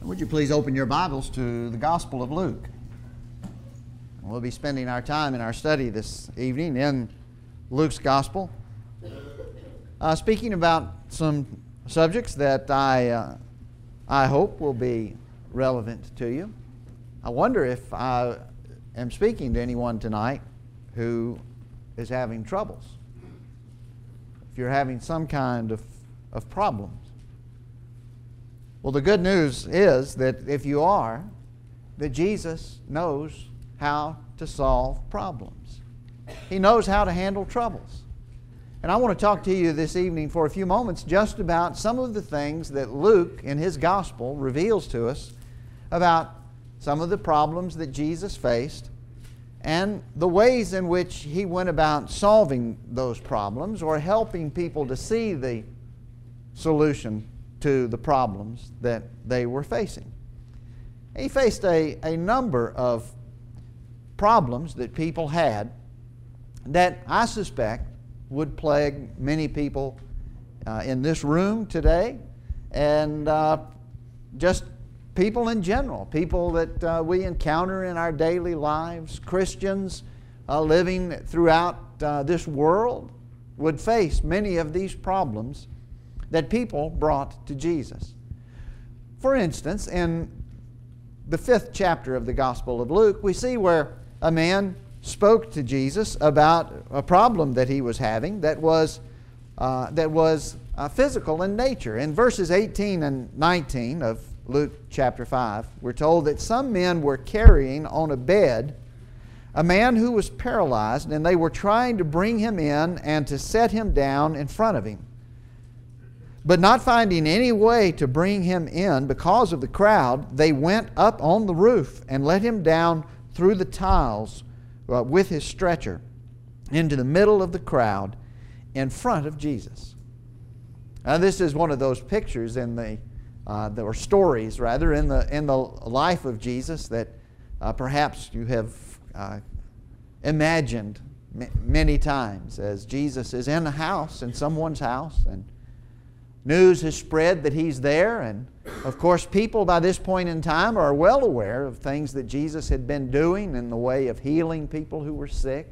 Would you please open your Bibles to the Gospel of Luke? We'll be spending our time in our study this evening in Luke's Gospel, speaking about some subjects that I hope will be relevant to you. I wonder if I am speaking to anyone tonight who is having troubles, if you're having some kind of problems. Well, the good news is that if you are, that Jesus knows how to solve problems. He knows how to handle troubles. And I want to talk to you this evening for a few moments just about some of the things that Luke in his gospel reveals to us about some of the problems that Jesus faced and the ways in which he went about solving those problems or helping people to see the solution to the problems that they were facing. He faced a number of problems that people had that I suspect would plague many people in this room today and just people in general, people that we encounter in our daily lives, Christians living throughout this world would face many of these problems that people brought to Jesus. For instance, in the 5th chapter of the Gospel of Luke, we see where a man spoke to Jesus about a problem that he was having that was physical in nature. In verses 18 and 19 of Luke chapter 5, we're told that some men were carrying on a bed a man who was paralyzed, and they were trying to bring him in and to set him down in front of him. But not finding any way to bring him in because of the crowd, they went up on the roof and let him down through the tiles with his stretcher into the middle of the crowd in front of Jesus. Now, this is one of those pictures in or stories rather in the life of Jesus that perhaps you have imagined many times as Jesus is in a house, in someone's house, and news has spread that he's there, and of course people by this point in time are well aware of things that Jesus had been doing in the way of healing people who were sick.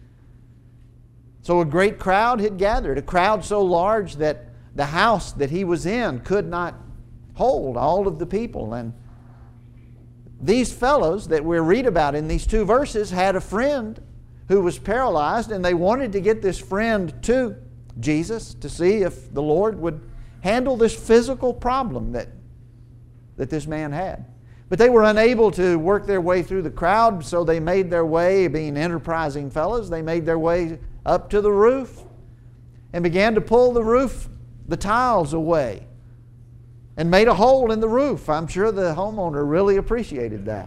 So a great crowd had gathered, a crowd so large that the house that he was in could not hold all of the people. And these fellows that we read about in these two verses had a friend who was paralyzed, and they wanted to get this friend to Jesus to see if the Lord would handle this physical problem that this man had. But they were unable to work their way through the crowd, so they made their way, being enterprising fellows, they made their way up to the roof and began to pull the tiles away and made a hole in the roof. I'm sure the homeowner really appreciated that.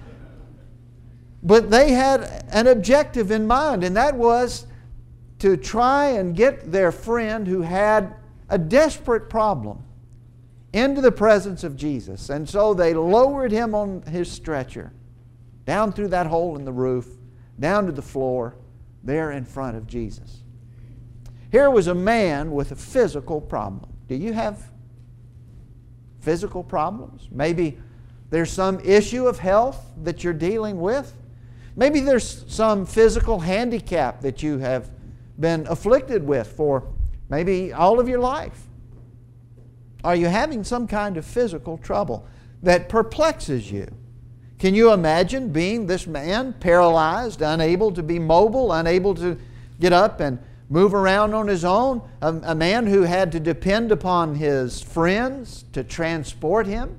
But they had an objective in mind, and that was to try and get their friend who had a desperate problem into the presence of Jesus. And so they lowered him on his stretcher down through that hole in the roof, down to the floor, there in front of Jesus. Here was a man with a physical problem. Do you have physical problems? Maybe there's some issue of health that you're dealing with. Maybe there's some physical handicap that you have been afflicted with for maybe all of your life. Are you having some kind of physical trouble that perplexes you? Can you imagine being this man, paralyzed, unable to be mobile, unable to get up and move around on his own? A man who had to depend upon his friends to transport him?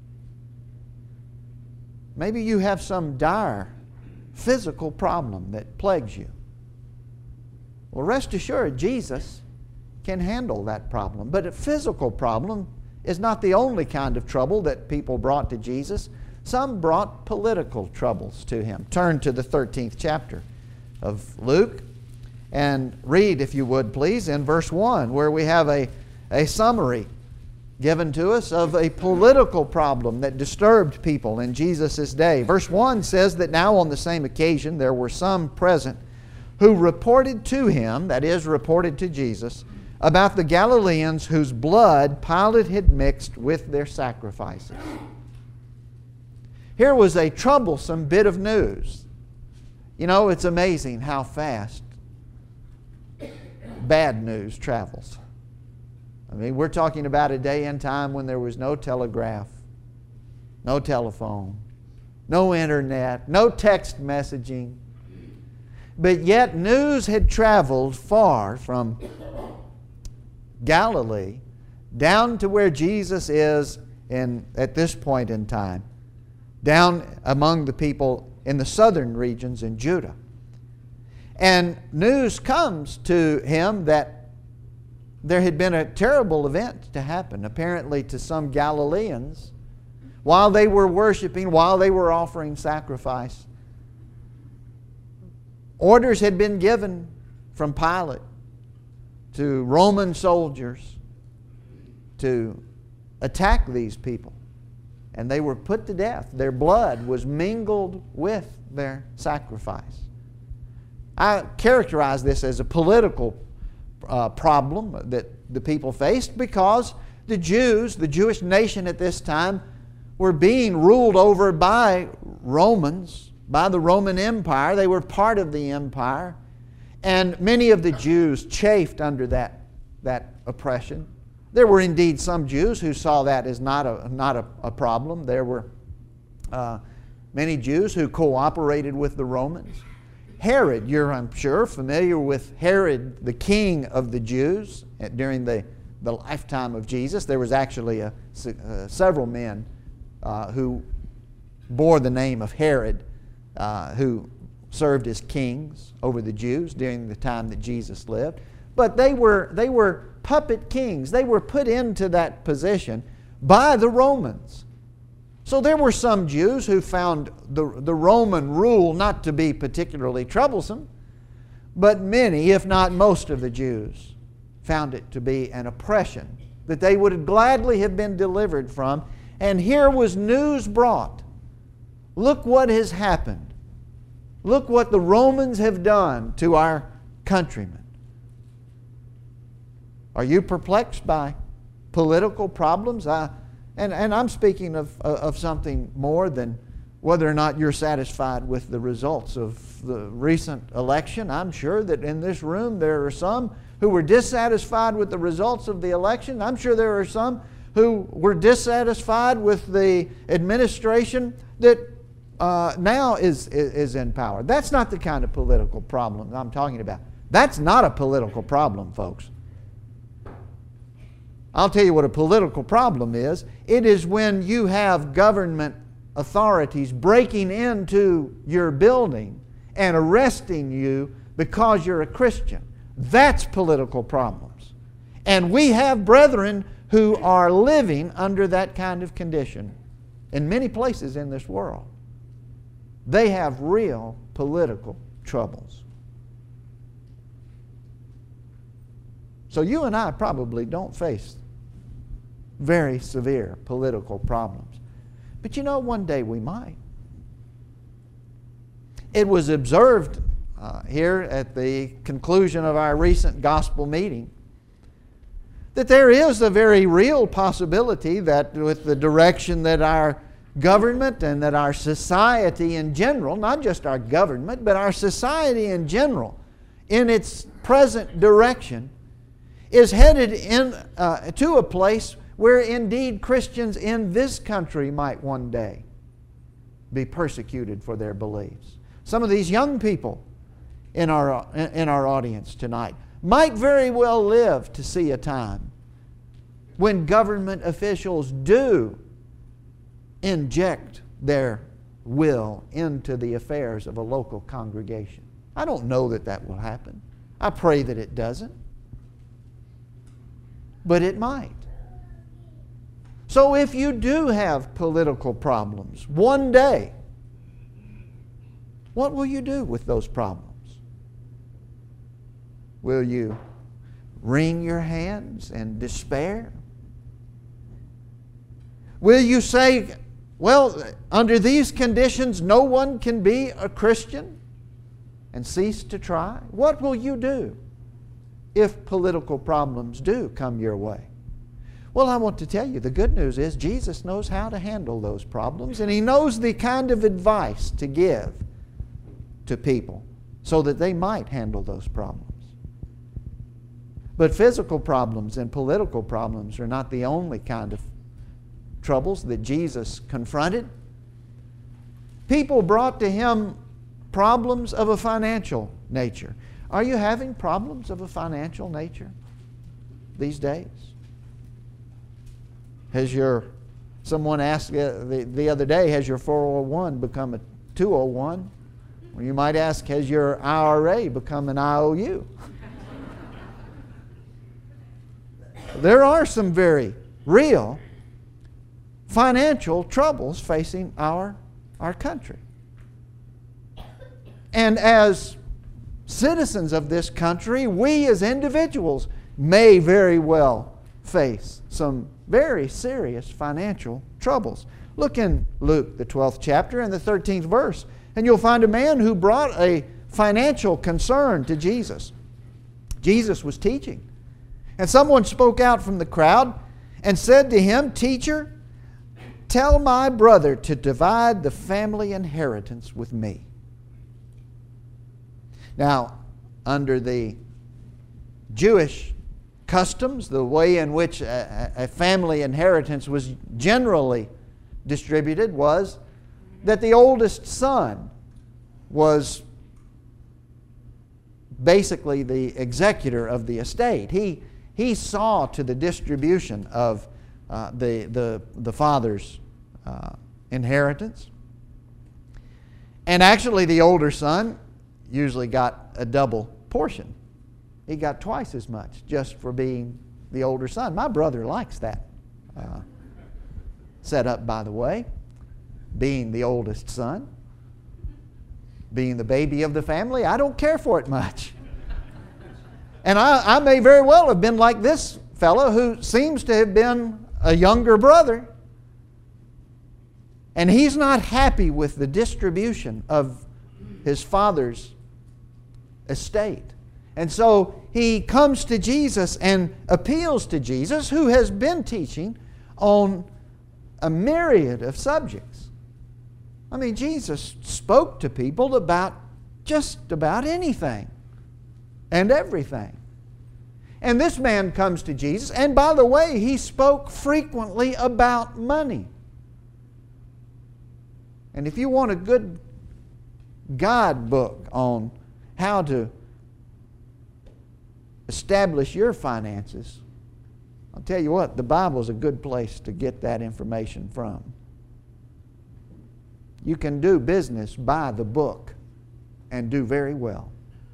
Maybe you have some dire physical problem that plagues you. Well, rest assured, Jesus can handle that problem. But a physical problem is not the only kind of trouble that people brought to Jesus. Some brought political troubles to him. Turn to the 13th chapter of Luke and read, if you would please, in verse 1, where we have a summary given to us of a political problem that disturbed people in Jesus' day. Verse 1 says that now on the same occasion there were some present who reported to him, that is, reported to Jesus, about the Galileans whose blood Pilate had mixed with their sacrifices. Here was a troublesome bit of news. You know, it's amazing how fast bad news travels. I mean, we're talking about a day and time when there was no telegraph, no telephone, no internet, no text messaging. But yet news had traveled far from Galilee down to where Jesus is at this point in time, down among the people in the southern regions in Judah. And news comes to him that there had been a terrible event to happen, apparently to some Galileans, while they were worshiping, while they were offering sacrifice. Orders had been given from Pilate to Roman soldiers to attack these people. And they were put to death. Their blood was mingled with their sacrifice. I characterize this as a political problem that the people faced because the Jews, the Jewish nation at this time, were being ruled over by Romans, by the Roman Empire. They were part of the empire. And many of the Jews chafed under that oppression. There were indeed some Jews who saw that as not a problem. There were many Jews who cooperated with the Romans. Herod, you're, I'm sure, familiar with Herod, the king of the Jews, during the lifetime of Jesus. There was actually several men who bore the name of Herod, who served as kings over the Jews during the time that Jesus lived. But they were puppet kings. They were put into that position by the Romans. So there were some Jews who found the Roman rule not to be particularly troublesome, but many, if not most of the Jews, found it to be an oppression that they would gladly have been delivered from. And here was news brought. Look what has happened. Look what the Romans have done to our countrymen. Are you perplexed by political problems? And I'm speaking of something more than whether or not you're satisfied with the results of the recent election. I'm sure that in this room there are some who were dissatisfied with the results of the election. I'm sure there are some who were dissatisfied with the administration that now is in power. That's not the kind of political problem I'm talking about. That's not a political problem, folks. I'll tell you what a political problem is. It is when you have government authorities breaking into your building and arresting you because you're a Christian. That's political problems. And we have brethren who are living under that kind of condition in many places in this world. They have real political troubles. So you and I probably don't face very severe political problems. But you know, one day we might. It was observed here at the conclusion of our recent gospel meeting that there is a very real possibility that with the direction that our government and that our society in general, not just our government, but our society in general, in its present direction, is headed to a place where indeed Christians in this country might one day be persecuted for their beliefs. Some of these young people in our audience tonight might very well live to see a time when government officials do inject their will into the affairs of a local congregation. I don't know that that will happen. I pray that it doesn't. But it might. So if you do have political problems one day, what will you do with those problems? Will you wring your hands and despair? Will you say, well, under these conditions no one can be a Christian and cease to try? What will you do if political problems do come your way? Well, I want to tell you, the good news is Jesus knows how to handle those problems, and He knows the kind of advice to give to people so that they might handle those problems. But physical problems and political problems are not the only kind of troubles that Jesus confronted. People brought to Him problems of a financial nature. Are you having problems of a financial nature these days? Someone asked the other day, has your 401 become a 201? Well, you might ask, has your IRA become an IOU? There are some very real financial troubles facing our country. And as citizens of this country, we as individuals may very well face some very serious financial troubles. Look in Luke, the 12th chapter and the 13th verse, and you'll find a man who brought a financial concern to Jesus. Jesus was teaching, and someone spoke out from the crowd and said to Him, "Teacher, tell my brother to divide the family inheritance with me." Now, under the Jewish customs, the way in which a family inheritance was generally distributed was that the oldest son was basically the executor of the estate. He saw to the distribution of the father's inheritance. And actually the older son usually got a double portion. He got twice as much just for being the older son. My brother likes that setup, by the way. Being the oldest son, being the baby of the family, I don't care for it much. And I may very well have been like this fellow who seems to have been a younger brother. And he's not happy with the distribution of his father's estate. And so he comes to Jesus and appeals to Jesus, who has been teaching on a myriad of subjects. I mean, Jesus spoke to people about just about anything and everything. And this man comes to Jesus, and by the way, he spoke frequently about money. And if you want a good guidebook on how to establish your finances, I'll tell you what, the Bible is a good place to get that information from. You can do business by the book and do very well.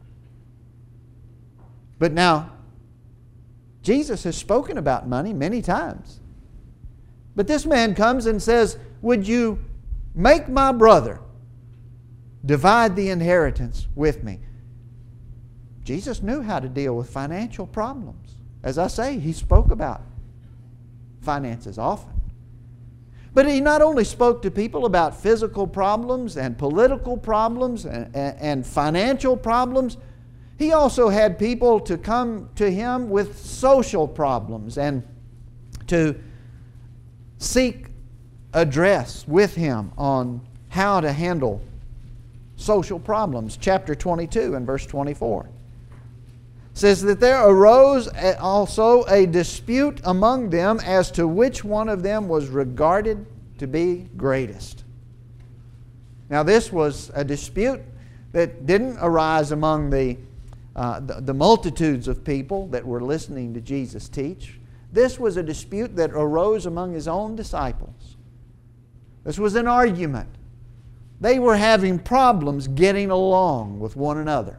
But now, Jesus has spoken about money many times. But this man comes and says, "Would you make my brother divide the inheritance with me?" Jesus knew how to deal with financial problems. As I say, He spoke about finances often. But He not only spoke to people about physical problems and political problems and financial problems, He also had people to come to Him with social problems and to seek address with Him on how to handle social problems. Chapter 22 and verse 24 says that there arose also a dispute among them as to which one of them was regarded to be greatest. Now this was a dispute that didn't arise among the multitudes of people that were listening to Jesus teach. This was a dispute that arose among His own disciples. This was an argument. They were having problems getting along with one another.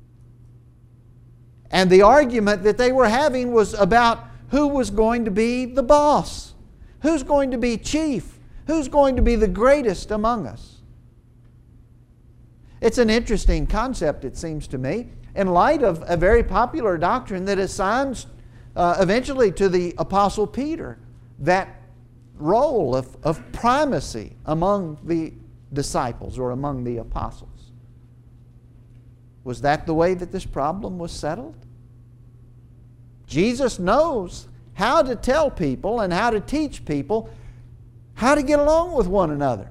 And the argument that they were having was about who was going to be the boss, who's going to be chief, who's going to be the greatest among us. It's an interesting concept, it seems to me, in light of a very popular doctrine that assigns eventually to the Apostle Peter that role of primacy among the disciples or among the apostles. Was that the way that this problem was settled? Jesus knows how to tell people and how to teach people how to get along with one another.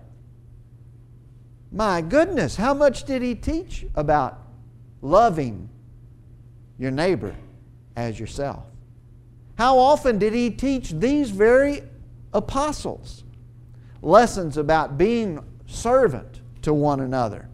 My goodness, how much did He teach about loving your neighbor as yourself? How often did He teach these very apostles lessons about being servant to one another?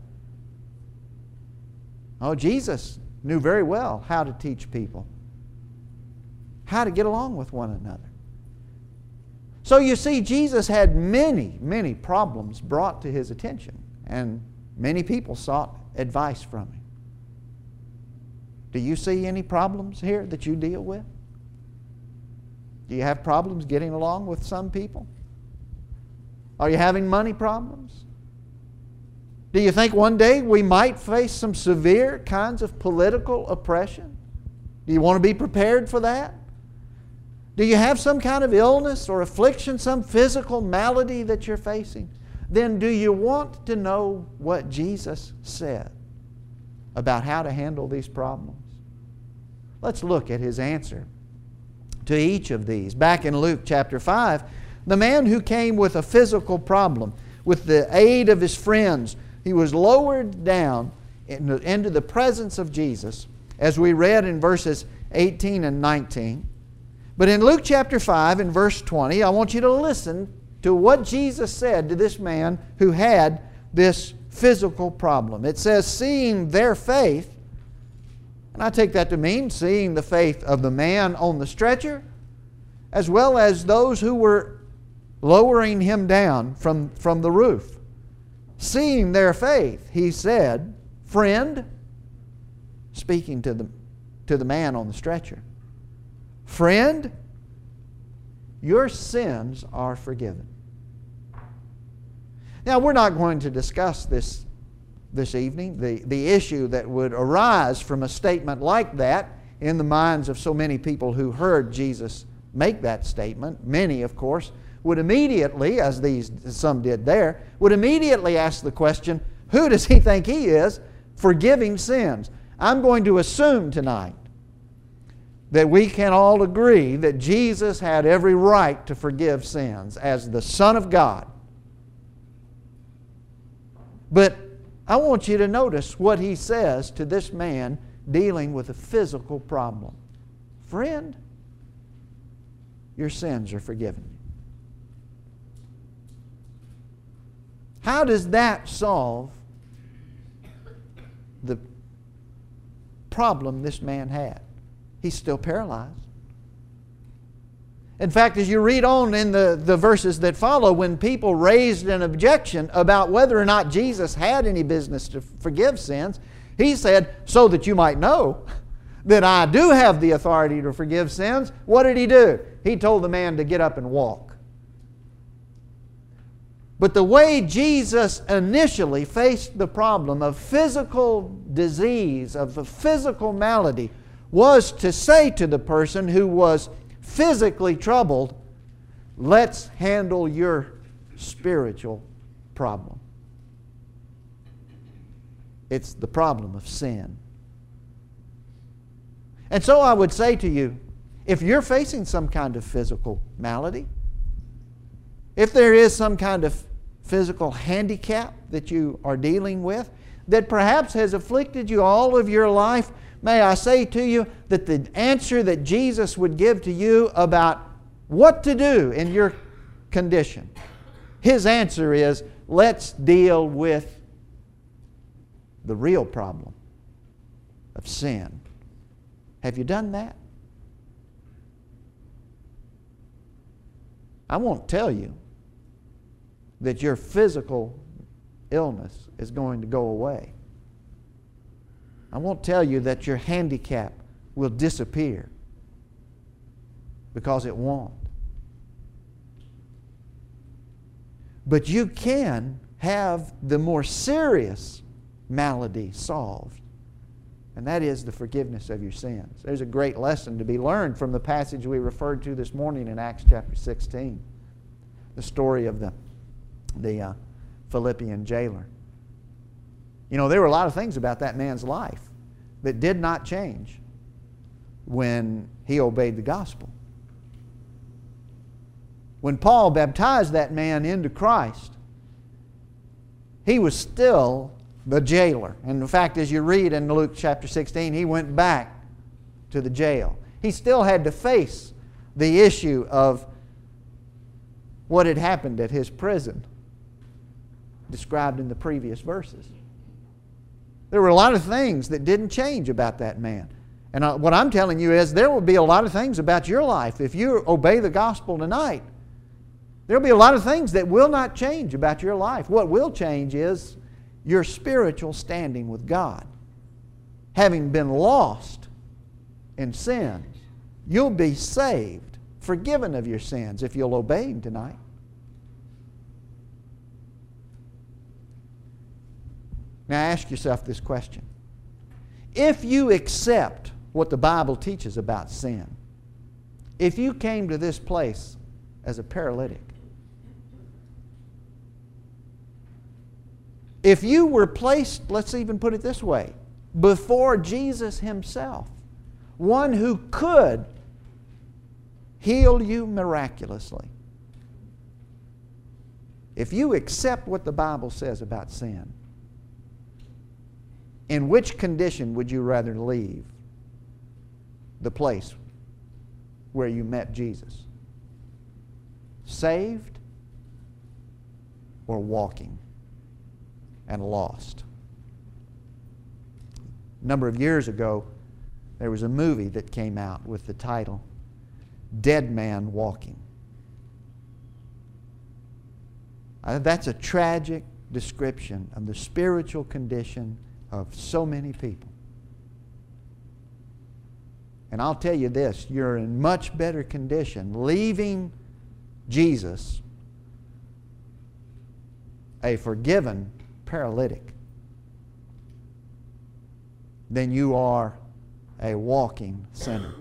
Oh, Jesus knew very well how to teach people how to get along with one another. So you see, Jesus had many, many problems brought to His attention, and many people sought advice from Him. Do you see any problems here that you deal with? Do you have problems getting along with some people? Are you having money problems? Do you think one day we might face some severe kinds of political oppression? Do you want to be prepared for that? Do you have some kind of illness or affliction, some physical malady that you're facing? Then do you want to know what Jesus said about how to handle these problems? Let's look at His answer to each of these. Back in Luke chapter 5, the man who came with a physical problem, with the aid of his friends, he was lowered down into the presence of Jesus, as we read in verses 18 and 19. But in Luke chapter 5 and verse 20, I want you to listen to what Jesus said to this man who had this physical problem. It says, seeing their faith, and I take that to mean seeing the faith of the man on the stretcher, as well as those who were lowering him down from the roof. Seeing their faith, He said, friend, speaking to the man on the stretcher, friend, your sins are forgiven. Now, we're not going to discuss this evening, the issue that would arise from a statement like that in the minds of so many people who heard Jesus make that statement. Many, of course, would immediately, as some did there, would immediately ask the question, who does He think He is, forgiving sins? I'm going to assume tonight that we can all agree that Jesus had every right to forgive sins as the Son of God. But I want you to notice what He says to this man dealing with a physical problem. Friend, your sins are forgiven. How does that solve the problem this man had? He's still paralyzed. In fact, as you read on in the verses that follow, when people raised an objection about whether or not Jesus had any business to forgive sins, He said, so that you might know that I do have the authority to forgive sins. What did He do? He told the man to get up and walk. But the way Jesus initially faced the problem of physical disease, of a physical malady, was to say to the person who was physically troubled, let's handle your spiritual problem. It's the problem of sin. And so I would say to you, if you're facing some kind of physical malady, if there is some kind of physical handicap that you are dealing with, that perhaps has afflicted you all of your life, may I say to you that the answer that Jesus would give to you about what to do in your condition, His answer is, let's deal with the real problem of sin. Have you done that? I won't tell you that your physical illness is going to go away. I won't tell you that your handicap will disappear, because it won't. But you can have the more serious malady solved, and that is the forgiveness of your sins. There's a great lesson to be learned from the passage we referred to this morning in Acts chapter 16, the story of the Philippian jailer. You know, there were a lot of things about that man's life that did not change when he obeyed the gospel. When Paul baptized that man into Christ, he was still the jailer. And in fact, as you read in Luke chapter 16, he went back to the jail. He still had to face the issue of what had happened at his prison, described in the previous verses. There were a lot of things that didn't change about that man. And what I'm telling you is there will be a lot of things about your life. If you obey the gospel tonight, there will be a lot of things that will not change about your life. What will change is your spiritual standing with God. Having been lost in sin, you'll be saved, forgiven of your sins if you'll obey Him tonight. Now ask yourself this question. If you accept what the Bible teaches about sin, if you came to this place as a paralytic, if you were placed, let's even put it this way, before Jesus Himself, one who could heal you miraculously, if you accept what the Bible says about sin, in which condition would you rather leave the place where you met Jesus? Saved or walking and lost? A number of years ago, there was a movie that came out with the title Dead Man Walking. That's a tragic description of the spiritual condition of so many people. And I'll tell you this, you're in much better condition leaving Jesus a forgiven paralytic than you are a walking sinner.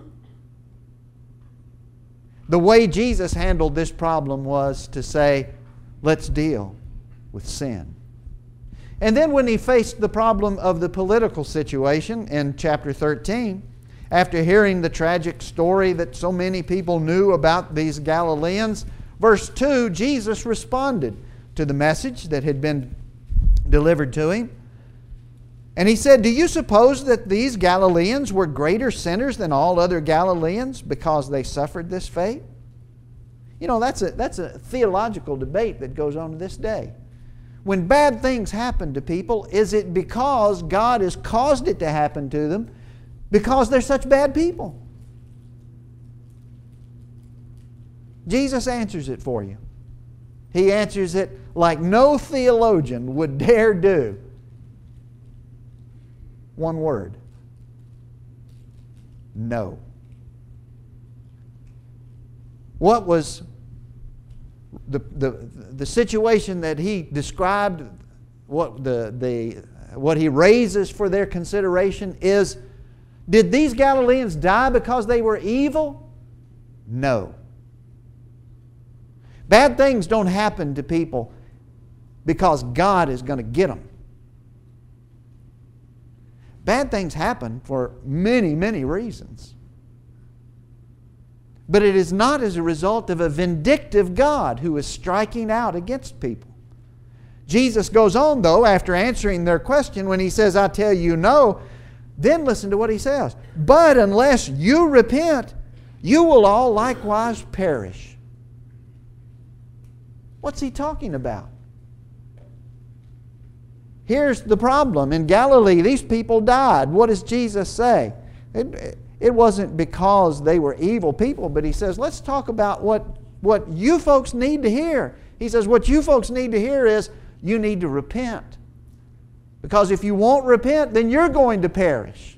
The way Jesus handled this problem was to say, let's deal with sin. And then when He faced the problem of the political situation in chapter 13, after hearing the tragic story that so many people knew about these Galileans, verse 2, Jesus responded to the message that had been delivered to Him. And He said, do you suppose that these Galileans were greater sinners than all other Galileans because they suffered this fate? You know, that's a theological debate that goes on to this day. When bad things happen to people, is it because God has caused it to happen to them because they're such bad people? Jesus answers it for you. He answers it like no theologian would dare do. One word. No. What was the situation that He described, what He raises for their consideration is, did these Galileans die because they were evil? No. Bad things don't happen to people because God is going to get them. Bad things happen for many, many reasons. But it is not as a result of a vindictive God who is striking out against people. Jesus goes on, though, after answering their question, when He says, I tell you no, then listen to what He says. But unless you repent, you will all likewise perish. What's He talking about? Here's the problem. In Galilee, these people died. What does Jesus say? It wasn't because they were evil people, but He says, let's talk about what you folks need to hear. He says, what you folks need to hear is you need to repent. Because if you won't repent, then you're going to perish.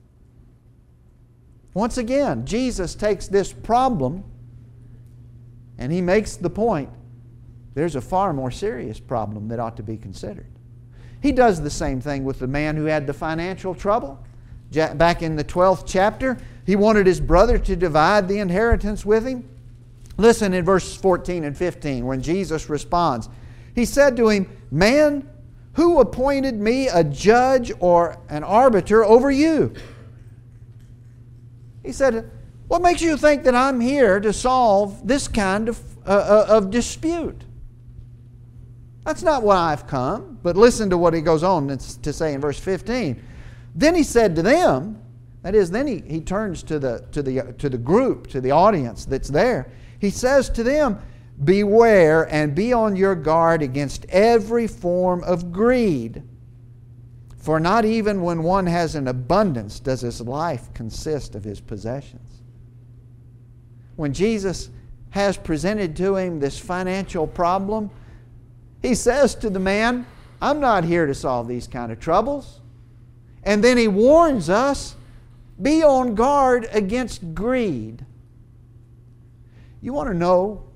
Once again, Jesus takes this problem and He makes the point, there's a far more serious problem that ought to be considered. He does the same thing with the man who had the financial trouble. Back in the 12th chapter, he wanted his brother to divide the inheritance with him. Listen in verses 14 and 15 when Jesus responds. He said to him, man, who appointed me a judge or an arbiter over you? He said, What makes you think that I'm here to solve this kind of dispute? That's not why I've come. But listen to what he goes on to say in verse 15. Then he said to them, that is, then he turns to the group, to the audience that's there. He says to them, beware and be on your guard against every form of greed. For not even when one has an abundance does his life consist of his possessions. When Jesus has presented to him this financial problem, he says to the man, I'm not here to solve these kind of troubles. And then he warns us, be on guard against greed. You want to know,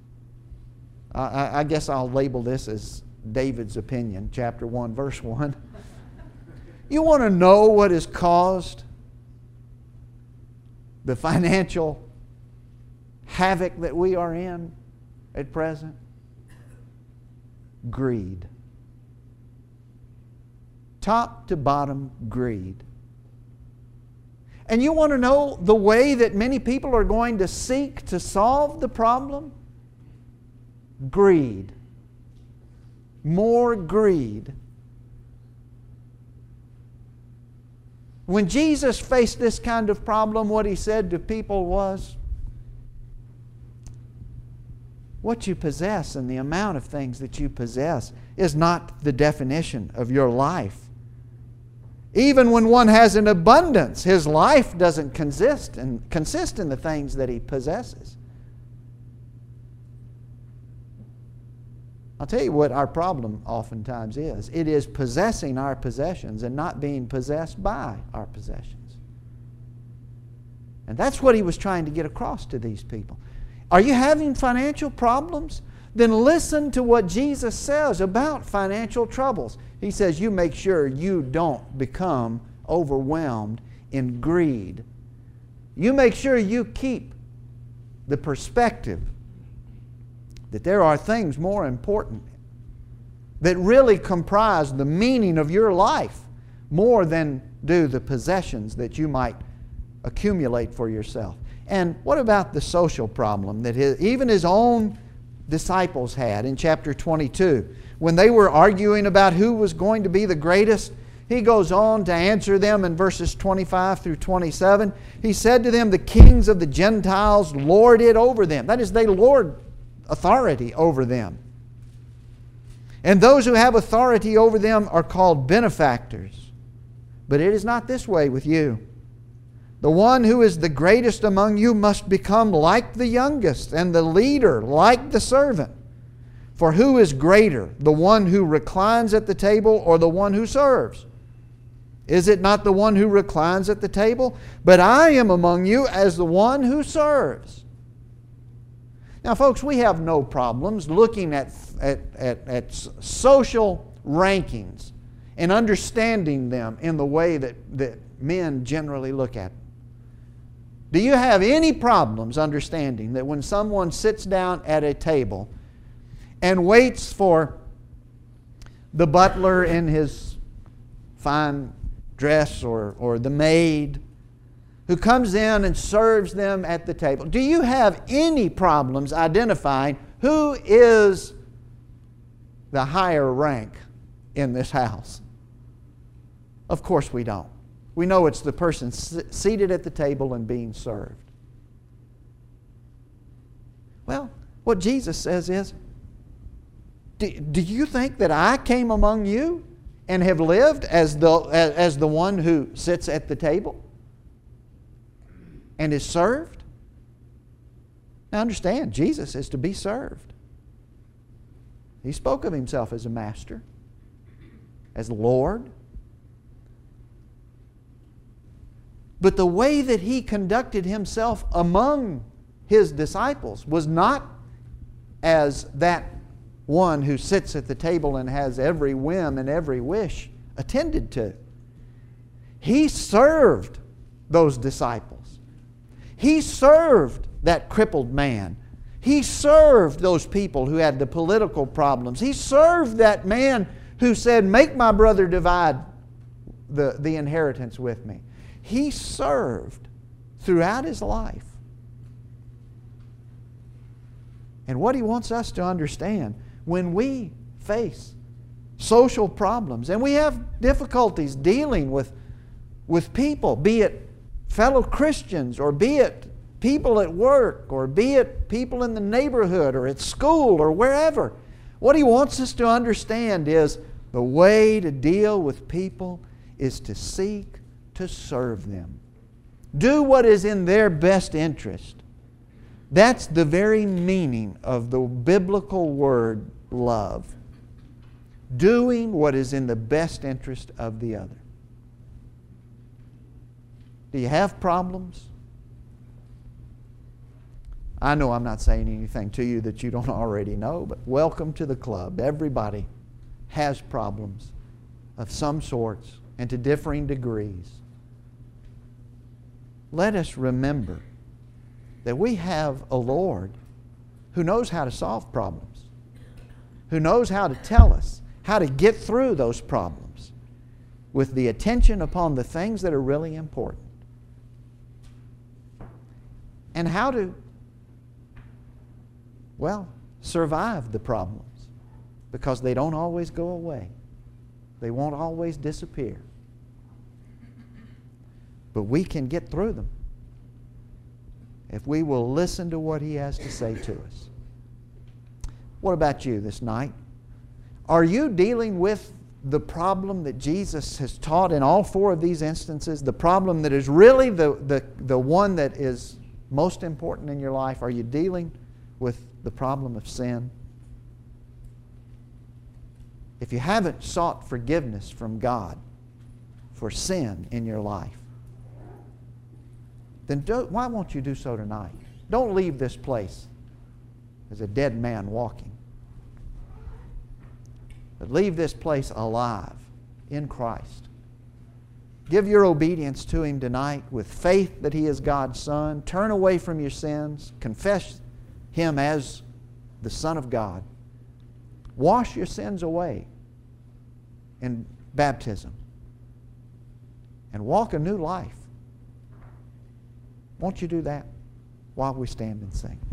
I guess I'll label this as David's opinion, chapter 1, verse 1. You want to know what has caused the financial havoc that we are in at present? Greed. Top to bottom greed. And you want to know the way that many people are going to seek to solve the problem? Greed. More greed. When Jesus faced this kind of problem, what He said to people was, what you possess and the amount of things that you possess is not the definition of your life. Even when one has an abundance, his life doesn't consist in the things that he possesses. I'll tell you what our problem oftentimes is. It is possessing our possessions and not being possessed by our possessions. And that's what He was trying to get across to these people. Are you having financial problems? Then listen to what Jesus says about financial troubles. He says, you make sure you don't become overwhelmed in greed. You make sure you keep the perspective that there are things more important that really comprise the meaning of your life more than do the possessions that you might accumulate for yourself. And what about the social problem that even His own disciples had in chapter 22? When they were arguing about who was going to be the greatest, He goes on to answer them in verses 25 through 27. He said to them, the kings of the Gentiles lord it over them. That is, they lord authority over them. And those who have authority over them are called benefactors. But it is not this way with you. The one who is the greatest among you must become like the youngest, and the leader like the servant. For who is greater, the one who reclines at the table or the one who serves? Is it not the one who reclines at the table? But I am among you as the one who serves. Now, folks, we have no problems looking at social rankings and understanding them in the way that men generally look at them. Do you have any problems understanding that when someone sits down at a table and waits for the butler in his fine dress or the maid who comes in and serves them at the table, do you have any problems identifying who is the higher rank in this house? Of course we don't. We know it's the person seated at the table and being served. Well, what Jesus says is, do you think that I came among you and have lived as the one who sits at the table and is served? Now understand, Jesus is to be served. He spoke of Himself as a master, as Lord. But the way that He conducted Himself among His disciples was not as that one who sits at the table and has every whim and every wish attended to. He served those disciples. He served that crippled man. He served those people who had the political problems. He served that man who said, make my brother divide the inheritance with me. He served throughout his life. And what he wants us to understand, when we face social problems and we have difficulties dealing with people, be it fellow Christians or be it people at work or be it people in the neighborhood or at school or wherever, what he wants us to understand is the way to deal with people is to seek to serve them. Do what is in their best interest. That's the very meaning of the biblical word love. Doing what is in the best interest of the other. Do you have problems? I know I'm not saying anything to you that you don't already know, but welcome to the club. Everybody has problems of some sorts and to differing degrees. Let us remember that we have a Lord who knows how to solve problems, who knows how to tell us how to get through those problems with the attention upon the things that are really important, and how to, survive the problems, because they don't always go away. They won't always disappear. But we can get through them if we will listen to what he has to say to us. What about you this night? Are you dealing with the problem that Jesus has taught in all four of these instances? The problem that is really the one that is most important in your life? Are you dealing with the problem of sin? If you haven't sought forgiveness from God for sin in your life, then why won't you do so tonight? Don't leave this place as a dead man walking, but leave this place alive in Christ. Give your obedience to him tonight with faith that he is God's Son. Turn away from your sins. Confess him as the Son of God. Wash your sins away in baptism and walk a new life. Won't you do that while we stand and sing?